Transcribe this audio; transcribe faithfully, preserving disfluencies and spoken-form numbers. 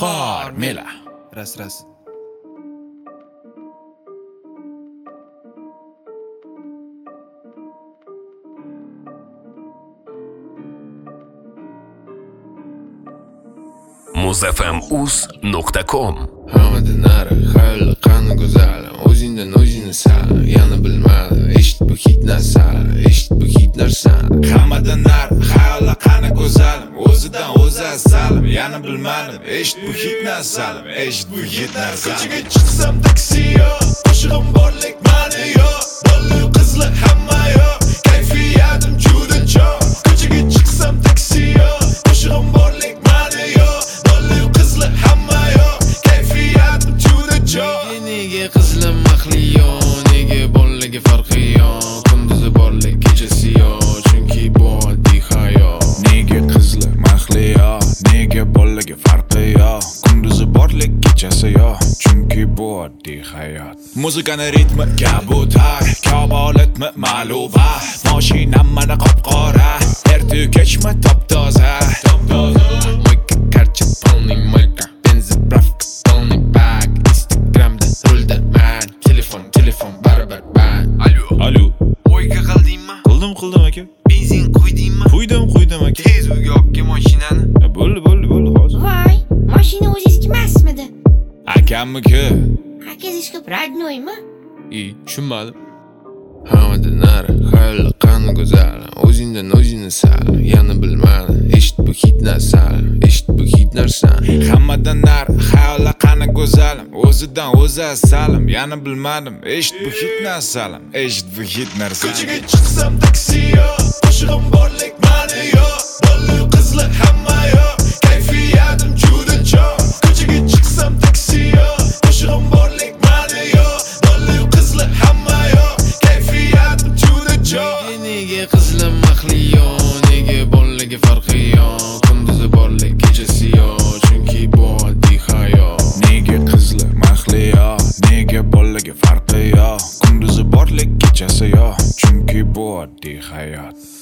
Formula. Ras ras. muzfm uz nuqta com Hammadan nari xayoli qani go'zal, o'zingdan o'zingni sal, yana bilmadim, eshit bu hit narsani, eshit bu hit narsani. Hammadan nari xayoli qani go'zal, o'zidan o'zi asalim, yana bilmadim, eshit bu hit narsani, eshit bu hit narsani. Ko'chaga chiqsam taksi yo, qo'shig'im borlik mani yo, bola qizli hamma yo, kayfiyatim juda chog'. Ko'chaga chiqsam taksi yo, qo'shig'im borlik mani yo, bola qizli hamma yo, kayfiyatim juda chog'. Nega qizlim maxli yo, nega bolaga farqi yo, kunduzi borlik kechasi yo, chunki bu oddiy hayot. Nega qizlar maxli yo, nega bolaga farqi yo, kunduzi borlik kechasi yo, chunki bu oddiy hayot. Muzikani ritmi kabutar, kabolatmi ma'luba, mashinam mana qop-qora, erta kechmi top-toza. Mo'yka karcha polniy mo'yka, benzin pravka polniy bag, Instagramda rulda man, telefon telefon baribir man. Alo Alo, Mo'yka qildingmi? qildim qildim aka. Benzin quydingmi? Quydim quydim aka. Tez uyga olib kel mashinani. Bo'ldi bo'ldi bo'ldi hozir. Voy, mashina o'zingizniki emasmidi? Akamniki. Akangizga radnoymi? I, tushunmadim. Hammadan nari xayoli qani go'zal, o'zingdan o'zingni sal, yana bilmadim, eshit bu hit narsani, eshit bu hit narsani. Hammadan nari xayoli qani go'zalim, o'zidan o'zi asalim, yana bilmadim, eshit bu hit narsalim, eshit bu hit narsani. Ko'chaga chiqsam taksi yo, qo'shig'im borlik mani yo, bola qizli hamma yo, kayfiyatim juda chog'. Ko'chaga chiqsam taksi yo, qo'shig'im borlik mani yo, bola qizli hamma yo, kayfiyatim juda chog'. Nega qizlim maxli yo, nega bolaga farqi yo, kunduzi borlik kechasi yo, chunki bu oddiy hayot. Nega qizlar maxli yo, nega bolaga farqi yo, kunduzi borlik kechasi yo, chunki bu oddiy hayot.